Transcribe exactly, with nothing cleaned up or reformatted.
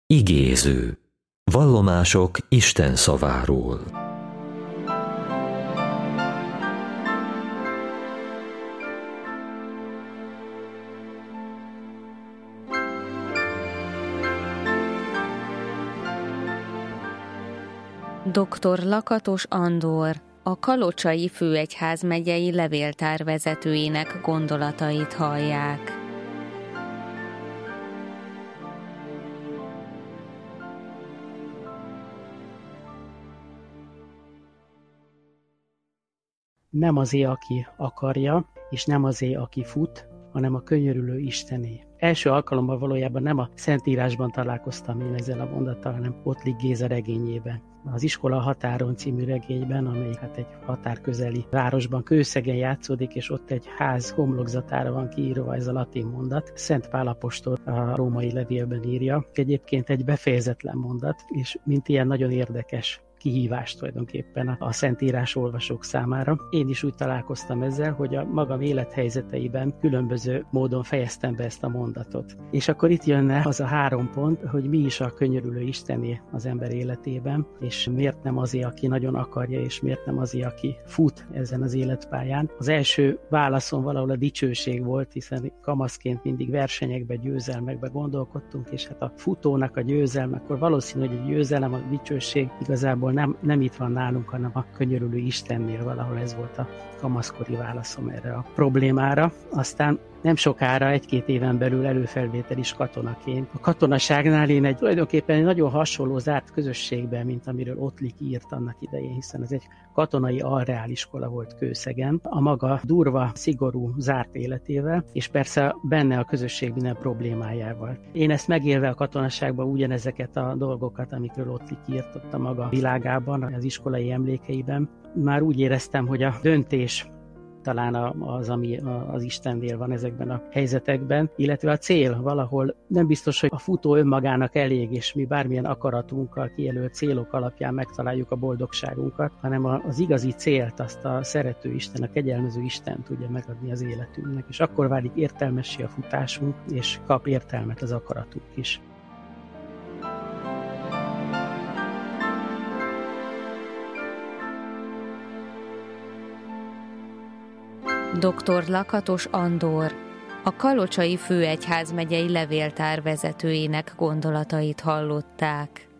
Igéző. Vallomások Isten szaváról. doktor Lakatos Andor, a Kalocsai Főegyházmegyei Levéltár vezetőjének gondolatait hallják. Nem azé, aki akarja, és nem azé, aki fut, hanem a könyörülő Istené. Első alkalommal valójában nem a Szentírásban találkoztam én ezzel a mondattal, hanem Ottlik Géza regényében. Az Iskola határon című regényben, amelyik hát egy határközeli városban, Kőszegen játszódik, és ott egy ház homlokzatára van kiírva ez a latin mondat. Szent Pál apostol a római levélben írja. Egyébként egy befejezetlen mondat, és mint ilyen nagyon érdekes kihívás tulajdonképpen a Szentírás olvasók számára. Én is úgy találkoztam ezzel, hogy a magam élethelyzeteiben különböző módon fejeztem be ezt a mondatot. És akkor itt jönne az a három pont, hogy mi is a könyörülő Istené az ember életében, és miért nem azért, aki nagyon akarja, és miért nem azért, aki fut ezen az életpályán. Az első válaszom valahol a dicsőség volt, hiszen kamaszként mindig versenyekbe, győzelmekbe gondolkodtunk, és hát a futónak a győzelme, akkor valószínű, hogy a győzelem, a dicsőség igazából Nem, nem itt van nálunk, hanem a könyörülő Istennél, valahol ez volt a kamaszkori válaszom erre a problémára. Aztán nem sokára, egy-két éven belül előfelvétel is katonaként. A katonaságnál én egy tulajdonképpen egy nagyon hasonló zárt közösségben, mint amiről Ottlik írt annak idején, hiszen ez egy katonai alreáliskola volt Kőszegen, a maga durva, szigorú, zárt életével, és persze benne a közösség minden problémájával. Én ezt megélve a katonaságban ugyanezeket a dolgokat, amikről Ottlik írt ott a maga világában, az iskolai emlékeiben, már úgy éreztem, hogy a döntés talán az, ami az Istennél van ezekben a helyzetekben, illetve a cél valahol nem biztos, hogy a futó önmagának elég, és mi bármilyen akaratunkkal kijelölt célok alapján megtaláljuk a boldogságunkat, hanem az igazi célt, azt a szerető Isten, a kegyelmező Isten tudja megadni az életünknek, és akkor válik értelmessé a futásunk, és kap értelmet az akaratunk is. doktor Lakatos Andor, a Kalocsai Főegyházmegyei Levéltár vezetőjének gondolatait hallották.